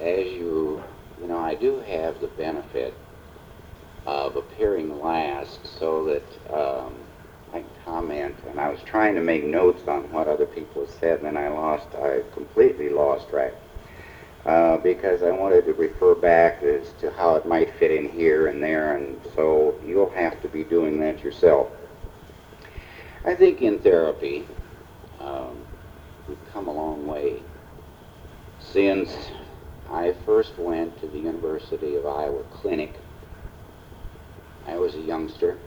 as I do have the benefit of appearing last so that I can comment. And I was trying to make notes on what other people have said, and then I completely lost track because I wanted to refer back as to how it might fit in here and there, and so you'll have to be doing that yourself. I think in therapy, we've come a long way since I first went to the University of Iowa Clinic. I was a youngster.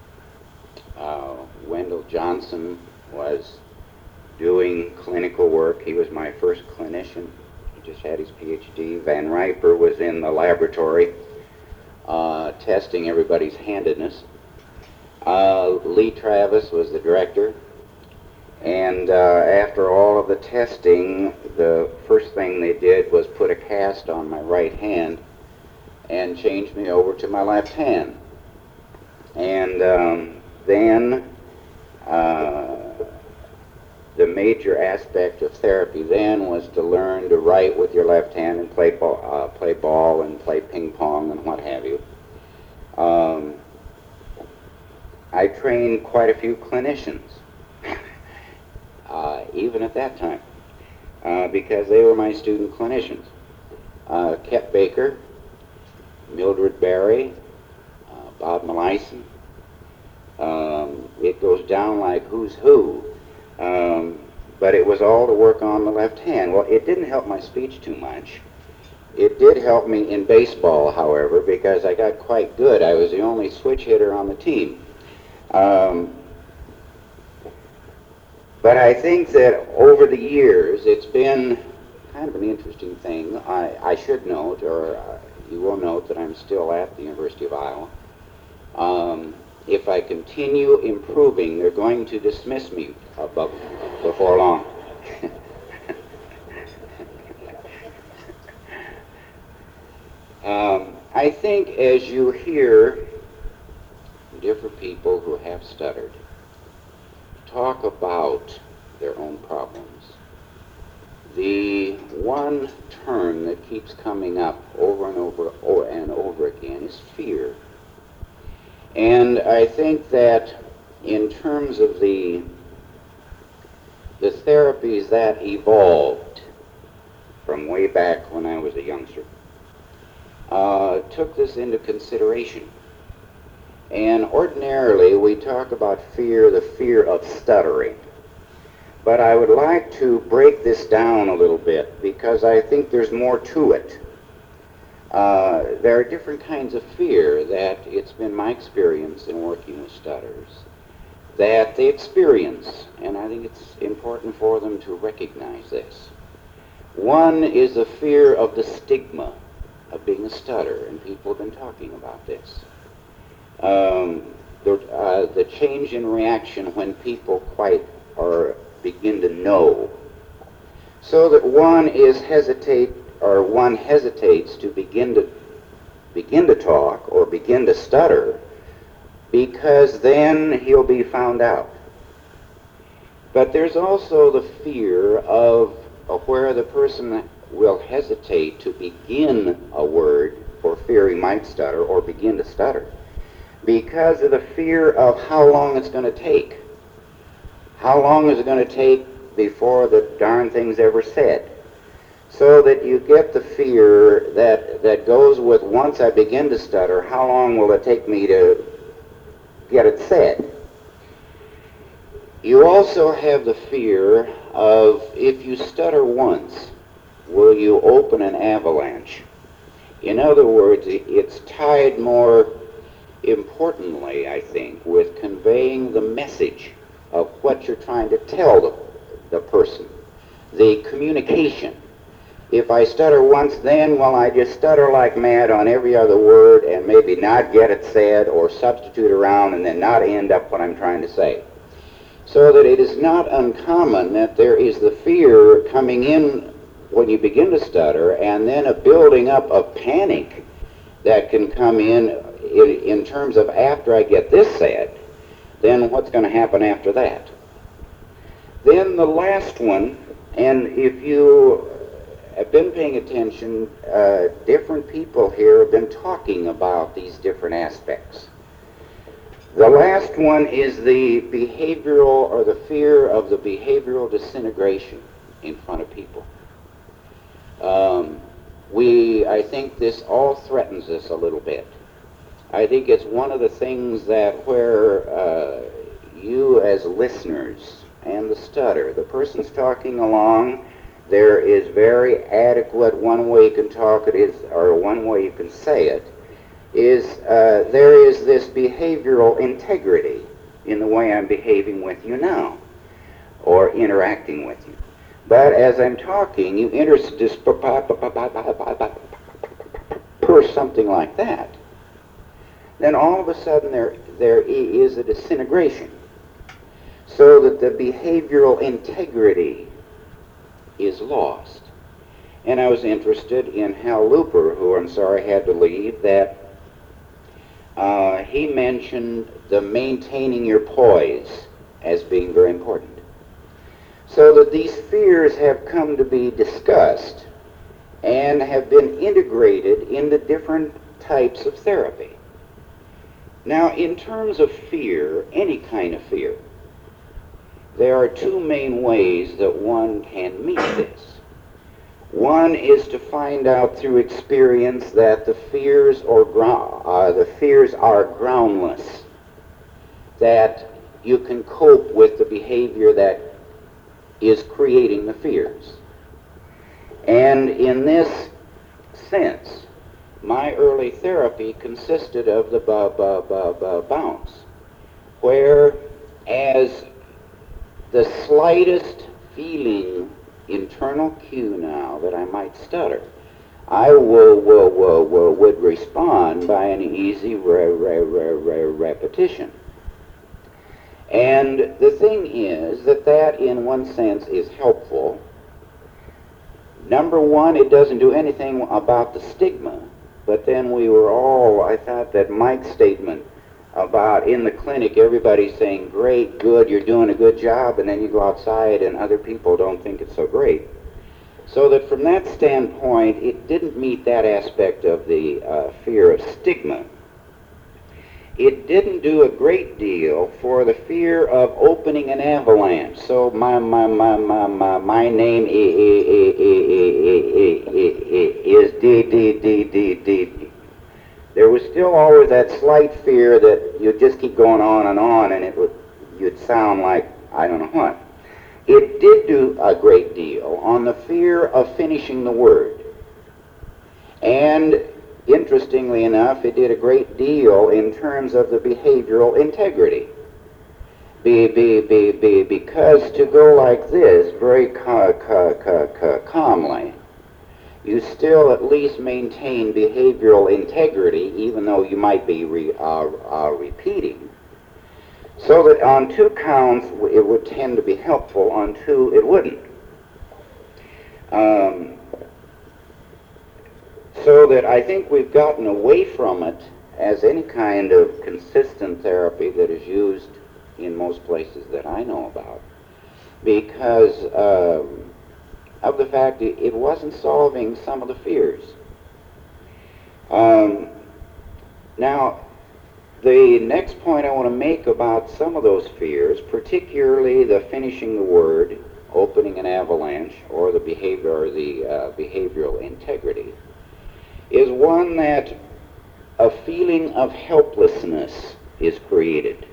Wendell Johnson was doing clinical work. He was my first clinician. He just had his PhD. Van Riper was in the laboratory testing everybody's handedness. Lee Travis was the director. And after all of the testing, the first thing they did was put a cast on my right hand and change me over to my left hand. And then the major aspect of therapy then was to learn to write with your left hand and play ball and play ping pong and what have you. I trained quite a few clinicians, even at that time, because they were my student clinicians. Kep Baker, Mildred Barry, Bob Melisson. It goes down like who's who. But it was all to work on the left hand. Well, it didn't help my speech too much. It did help me in baseball, however, because I got quite good. I was the only switch hitter on the team. But I think that over the years, it's been kind of an interesting thing. I should note, or you will note, that I'm still at the University of Iowa. If I continue improving, they're going to dismiss me before long. I think as you hear different people who have stuttered talk about their own problems, the one term that keeps coming up over and over again is fear. And I think that in terms of the therapies that evolved from way back when I was a youngster, took this into consideration. And ordinarily we talk about fear, the fear of stuttering. But I would like to break this down a little bit because I think there's more to it. There are different kinds of fear that it's been my experience in working with stutters that they experience, and I think it's important for them to recognize this. One is the fear of the stigma of being a stutter, and people have been talking about this. The change in reaction when people begin to know, so that one hesitates to begin to talk or begin to stutter, because then he'll be found out. But there's also the fear of where the person will hesitate to begin a word for fear he might stutter or begin to stutter, because of the fear of how long it's going to take. How long is it going to take before the darn thing's ever said? So that you get the fear that goes with, once I begin to stutter, how long will it take me to get it said? You also have the fear of, if you stutter once, will you open an avalanche? In other words, it's tied more importantly, I think, with conveying the message of what you're trying to tell the person, the communication. If I stutter once, then will I just stutter like mad on every other word and maybe not get it said or substitute around and then not end up what I'm trying to say? So that it is not uncommon that there is the fear coming in when you begin to stutter, and then a building up of panic that can come in terms of, after I get this said, then what's going to happen after that? Then the last one, and if you have been paying attention, different people here have been talking about these different aspects. The last one is the behavioral, or the fear of the behavioral disintegration in front of people. I think this all threatens us a little bit. I think it's one of the things that where you as listeners and the stutter, the person's talking along, there is very adequate one way you can talk it is, or one way you can say it, is there is this behavioral integrity in the way I'm behaving with you now, or interacting with you. But as I'm talking, you enter this something like that, then all of a sudden there is a disintegration, so that the behavioral integrity is lost. And I was interested in Hal Looper, who I'm sorry had to leave, that he mentioned the maintaining your poise as being very important. So that these fears have come to be discussed and have been integrated into different types of therapy. Now, in terms of fear, any kind of fear, there are two main ways that one can meet this. One is to find out through experience that the fears are groundless, that you can cope with the behavior that is creating the fears. And in this sense, my early therapy consisted of the bounce, where as the slightest feeling, internal cue now that I might stutter, I would respond by an easy repetition. And the thing is that in one sense is helpful. Number one, it doesn't do anything about the stigma, but then I thought that Mike's statement about in the clinic everybody's saying, great, good, you're doing a good job, and then you go outside and other people don't think it's so great. So that from that standpoint, it didn't meet that aspect of the fear of stigma. It didn't do a great deal for the fear of opening an avalanche. So my name is D. There was still always that slight fear that you'd just keep going on, and you'd sound like I don't know what. It did do a great deal on the fear of finishing the word. And interestingly enough, it did a great deal in terms of the behavioral integrity. Because to go like this, very calmly, you still at least maintain behavioral integrity, even though you might be repeating. So that on two counts, it would tend to be helpful, on two, it wouldn't. So that I think we've gotten away from it as any kind of consistent therapy that is used in most places that I know about, because of the fact that it wasn't solving some of the fears. Now, the next point I want to make about some of those fears, particularly the finishing the word, opening an avalanche, or the behavior, or the behavioral integrity, is one that a feeling of helplessness is created.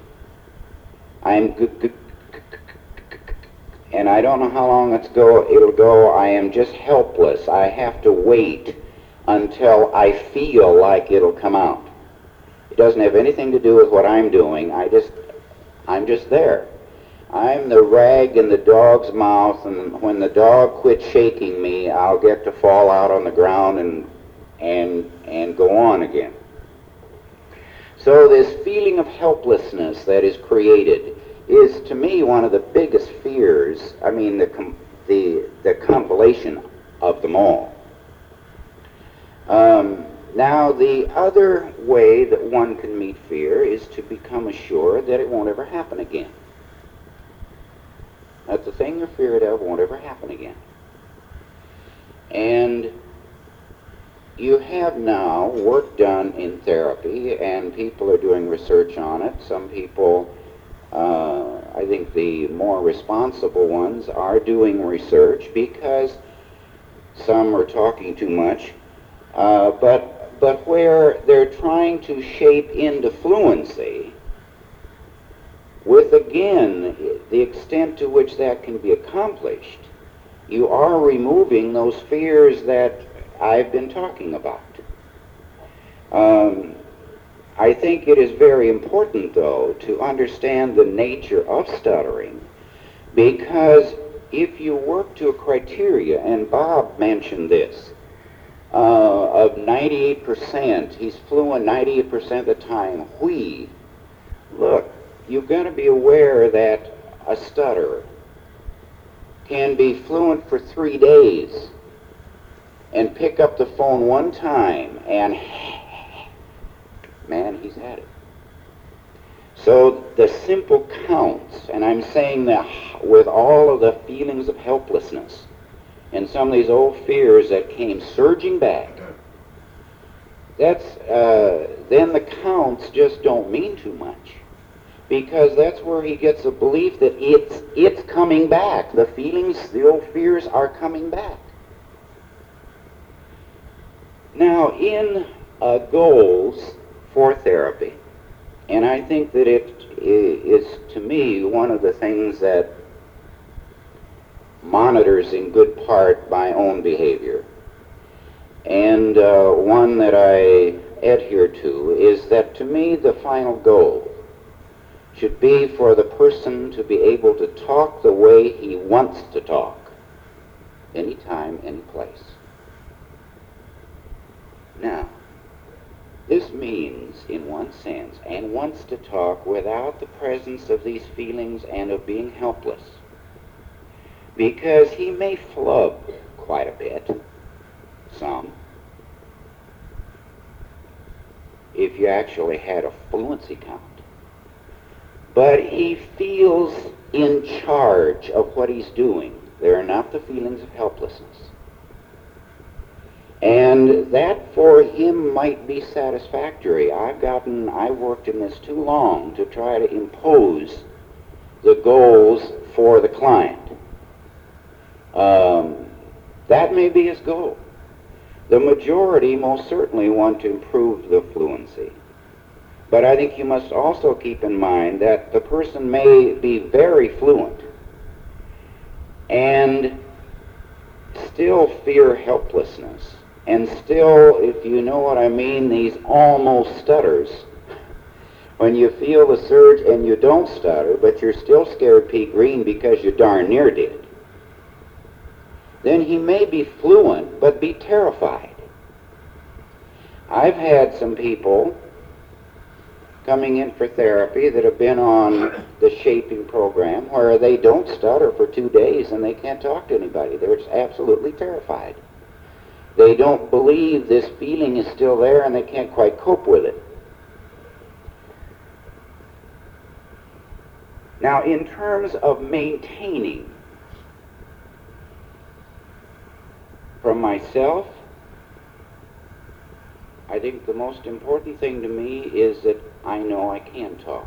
And I don't know how long it'll go. I am just helpless. I have to wait until I feel like it'll come out. It doesn't have anything to do with what I'm doing. I'm just there. I'm the rag in the dog's mouth, and when the dog quits shaking me, I'll get to fall out on the ground and go on again. So this feeling of helplessness that is created is, to me, one of the biggest fears. I mean, the compilation of them all. Now, the other way that one can meet fear is to become assured that it won't ever happen again. That the thing you're feared of won't ever happen again. And you have now work done in therapy, and people are doing research on it. Some people, I think the more responsible ones, are doing research because some are talking too much. But where they're trying to shape into fluency, with again the extent to which that can be accomplished, you are removing those fears that I've been talking about. I think it is very important, though, to understand the nature of stuttering, because if you work to a criteria, and Bob mentioned this, of 98%, he's fluent 98% of the time, look, you've got to be aware that a stutterer can be fluent for 3 days and pick up the phone one time and man, he's at it. So the simple counts, and I'm saying that with all of the feelings of helplessness and some of these old fears that came surging back, that's then the counts just don't mean too much, because that's where he gets a belief that it's coming back. The feelings, the old fears are coming back. Now, in goals for therapy, and I think that it is, to me, one of the things that monitors in good part my own behavior, and one that I adhere to, is that to me the final goal should be for the person to be able to talk the way he wants to talk, anytime, any place. Now, this means, in one sense, and wants to talk without the presence of these feelings and of being helpless, because he may flub quite a bit, some, if you actually had a fluency count. But he feels in charge of what he's doing. There are not the feelings of helplessness. And that for him might be satisfactory. I've worked in this too long to try to impose the goals for the client. That may be his goal. The majority most certainly want to improve the fluency. But I think you must also keep in mind that the person may be very fluent and still fear helplessness, and still, if you know what I mean, these almost stutters. When you feel the surge and you don't stutter, but you're still scared Pete Green because you darn near did, then he may be fluent but be terrified. I've had some people coming in for therapy that have been on the shaping program where they don't stutter for 2 days and they can't talk to anybody. They're just absolutely terrified. They don't believe this feeling is still there and they can't quite cope with it. Now, in terms of maintaining, from myself, I think the most important thing to me is that I know I can talk.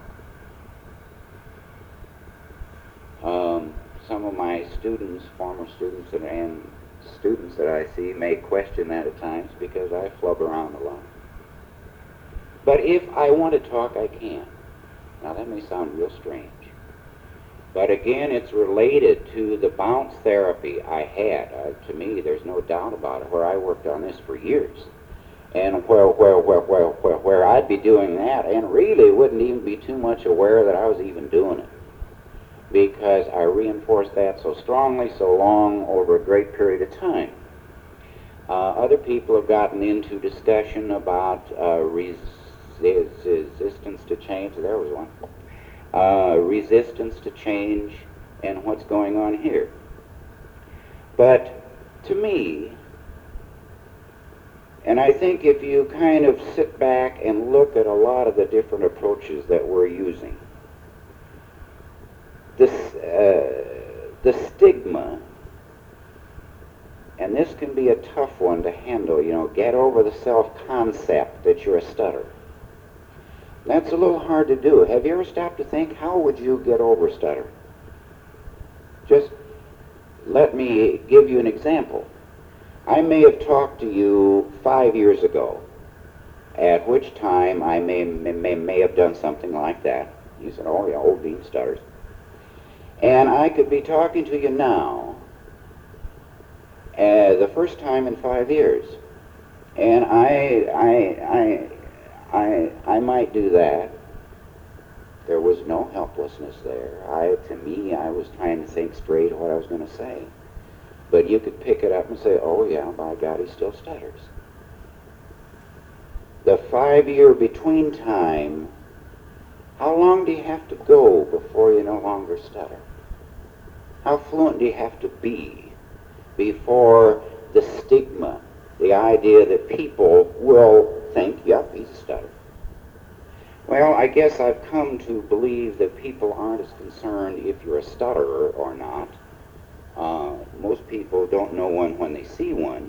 Some of my students, former students, and students that I see may question that at times because I flub around a lot. But if I want to talk, I can. Now that may sound real strange. But again, it's related to the bounce therapy I had. To me, there's no doubt about it, where I worked on this for years. And where I'd be doing that and really wouldn't even be too much aware that I was even doing it, because I reinforced that so strongly, so long, over a great period of time. Other people have gotten into discussion about resistance to change. There was one. Resistance to change and what's going on here. But to me, and I think if you kind of sit back and look at a lot of the different approaches that we're using, the stigma And this can be a tough one to handle, get over the self-concept that you're a stutterer. That's a little hard to do. Have you ever stopped to think, how would you get over stutter? Just let me give you an example. I may have talked to you 5 years ago, at which time I may have done something like that. You said, oh yeah, old Dean stutters. And I could be talking to you now, the first time in 5 years, and I might do that. There was no helplessness there. To me, I was trying to think straight what I was going to say. But you could pick it up and say, oh yeah, by God, he still stutters. The 5-year between time, how long do you have to go before you no longer stutter? How fluent do you have to be before the stigma, the idea that people will think, yep, he's a stutterer? Well, I guess I've come to believe that people aren't as concerned if you're a stutterer or not. Most people don't know one when they see one.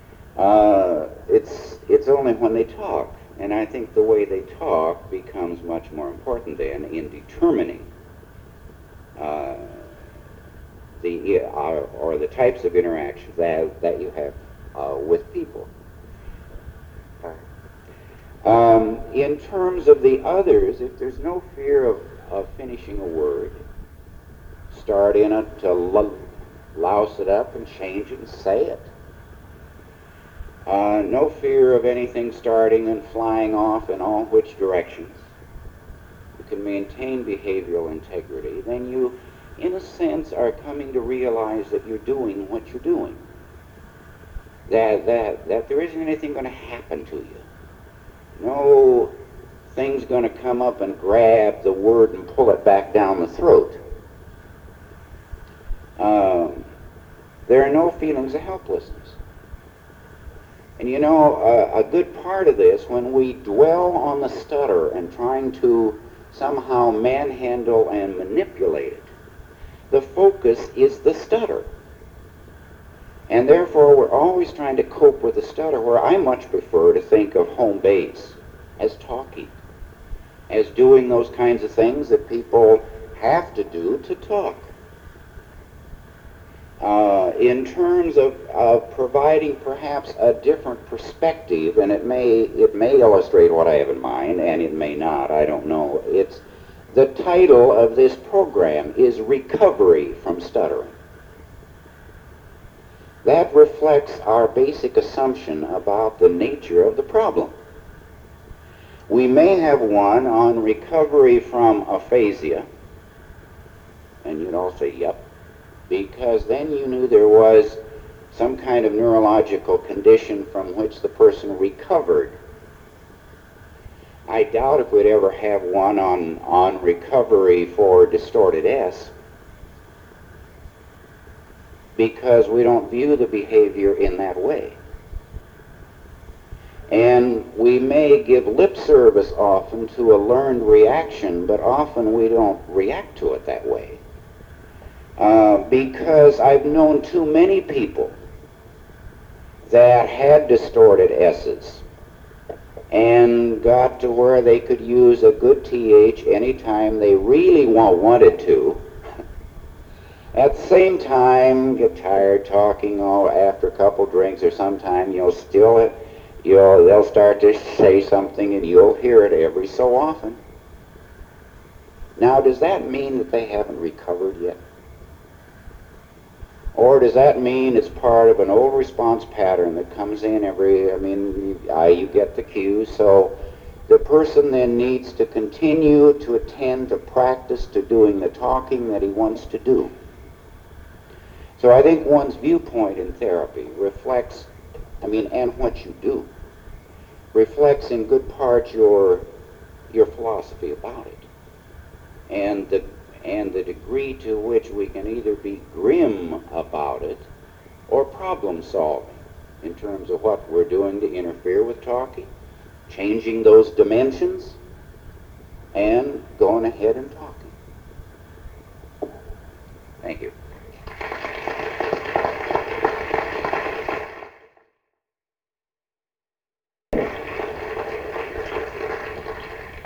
It's only when they talk, and I think the way they talk becomes much more important then in determining the types of interactions that you have with people. In terms of the others, if there's no fear of finishing a word, start in it to louse it up and change it and say it. No fear of anything starting and flying off in all which directions. You can maintain behavioral integrity. Then you, in a sense, are coming to realize that you're doing what you're doing. That there isn't anything going to happen to you. No thing's going to come up and grab the word and pull it back down the throat. There are no feelings of helplessness. And a good part of this, when we dwell on the stutter and trying to somehow manhandle and manipulate it, the focus is the stutter. And therefore, we're always trying to cope with the stutter, where I much prefer to think of home base as talking, as doing those kinds of things that people have to do to talk. In terms of providing perhaps a different perspective, and it may illustrate what I have in mind, and it may not, I don't know. The title of this program is Recovery from Stuttering. That reflects our basic assumption about the nature of the problem. We may have one on recovery from aphasia, and you'd all say, yep, because then you knew there was some kind of neurological condition from which the person recovered. I doubt if we'd ever have one on recovery for distorted S, because we don't view the behavior in that way. And we may give lip service often to a learned reaction, but often we don't react to it that way. Because I've known too many people that had distorted S's and got to where they could use a good TH anytime they really wanted to. At the same time, get tired talking after a couple drinks, or sometime they'll start to say something and you'll hear it every so often. Now, does that mean that they haven't recovered yet? Or does that mean it's part of an old response pattern that comes in you get the cues, so the person then needs to continue to attend to practice to doing the talking that he wants to do. So I think one's viewpoint in therapy reflects, and what you do, reflects in good part your philosophy about it. And the degree to which we can either be grim about it or problem solving in terms of what we're doing to interfere with talking, changing those dimensions, and going ahead and talking. Thank you.